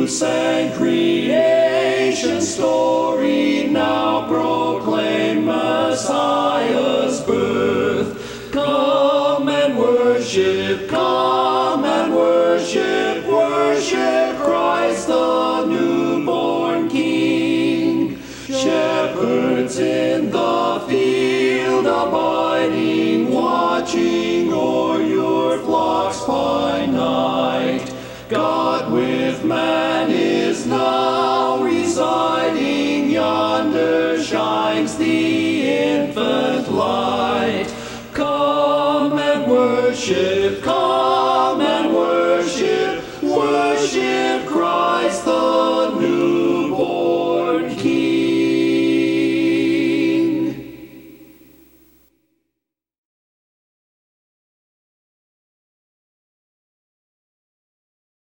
who sang creation's story, now proclaim Messiah's birth. Come and worship, worship Christ the newborn King. Shepherds in the field abiding, watching o'er your flocks by night. God with man is now residing, yonder shines the infant light. Come and worship, worship Christ the